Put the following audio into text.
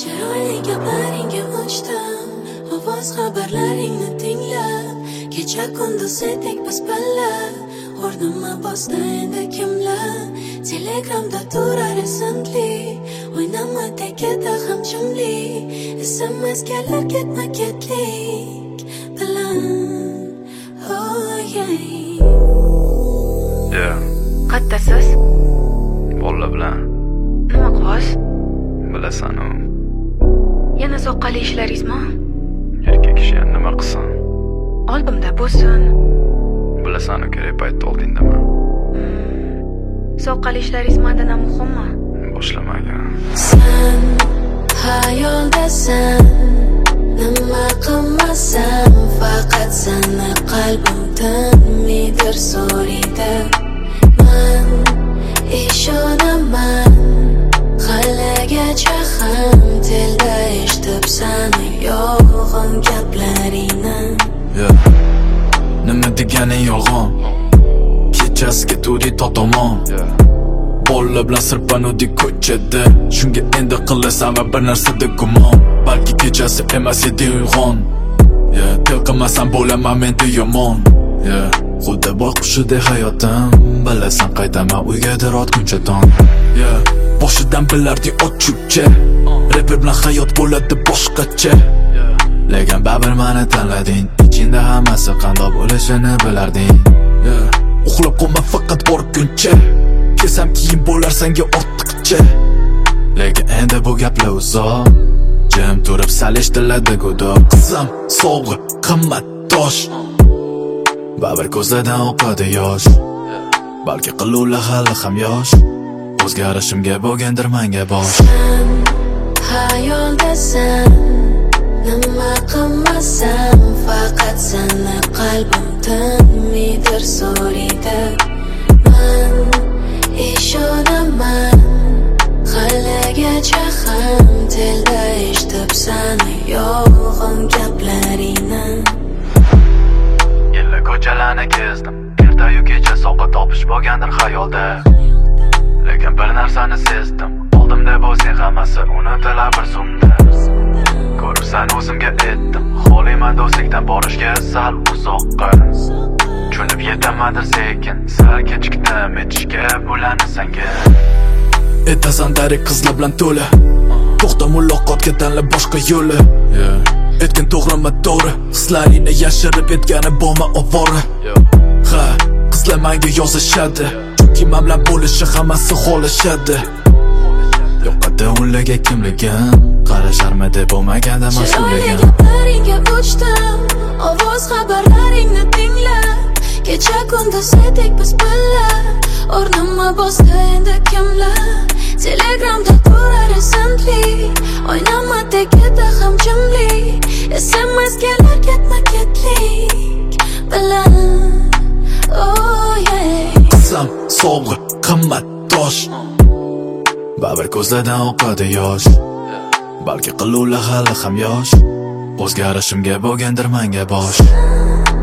Chiroyli gaplaringga uchdim, ovoz xabarlaringni tinglab, kecha kunduz edik biz birga. O'rnimni bosdi endi kimlar? Telegramda turar esintli, o'ynama tekada ham chimli. SMS kelar ketma ketlik bilan. Oh yeah. Qattasiz? Bolla bilan. Nima qilyapsiz? Bilasan-ku. Yana soqqali ishlaringizmi? Erkak kishi nima qilsin? Oldimda bo'lsin. Bilasan-ku, kerak paytda oldingdaman. Soqqali ishlaringiz mendan ham muhimmi? Boshlamagan. Sen hayoldasan, nima qilmasam, faqat seni qalbimdan midir so'raydi. Men ishonaman, haligacha ham tilda eshitib seni yolg'on gaplaringni. Nima deganing yolg'on? Kechasiga turi totomon. Bolla bilan sirpanuvdik ko'chada, shunga endi qilasan va bir narsada gumon. Balki kechasi emas edi uyg'on. Til qilmasam bo'laman menda yomon. Xuddi boqishidek hayotim, bilasan qaytaman uyga otguncha tong. Boshidan bilarding ochukcha, rapper bilan hayot bo'ladi boshqacha. Lekin baribir meni tanlading, ichingda hammasi qandoq bo'lishini bilarding. Uxlab qolma faqat borguncha, kesam keyin bo'lar senga ortiqcha. Lekin endi bu gaplar uzoq, jim turib sal eshitiladi go'doq. Qizim sovg'a qimmat tosh, baribir ko'zlardan oqadi yosh. Balki qiluvlar hali ham yosh, o'zgarishimga bo'lgandir menga bosh. Sen hayoldasan, nima qilmasam, faqat seni qalbimdan midir so'raydi. Men ishonaman, haligacha ham tilda eshitib seni yolg'on gaplaringni. Yilla ko'chalarni kezdim, ertayu kecha sovg'a topish bo'lgandir xayolda. Lekin bir narsani sezdim, oldimda bo'lsang hammasi unutilar bir zumda. Ko'ribsan o'zimga aytdim, xohlayman do'stlikdan borishga sal uzoqqa. Cho'nib yetamandir sekin, sal kechikdim aytishga bularni senga. Aytasan darik qizlar bilan to'la, to'xta muloqotga tanlab boshqa yo'li. Aytgan to'g'rimi to'g'ri, hislaringni yashirib aytgani bo'lma ovora. Ha, qizlar menga yozishadi, chunki men bilan bo'lishi hammasi xohlashadi. Yo'qadi ularga kimligim, qarasharmidi bo'lmaganda mas'ulligim. Gaplaringga uchdim, ovoz xabarlaringni tinglab, kecha kunduz edik biz birga. O'rnimni bosdi endi kimlar? Telegramda turar esintli, o'ynama tekada ham chimli. SMS kelar ketma ketlik bilan. Oh yeah. Qizim sovg'a qimmat tosh, baribir ko'zlardan oqadi yosh. Balki qiluvlar hali ham yosh, o'zgarishimga bo'lgandir menga bosh.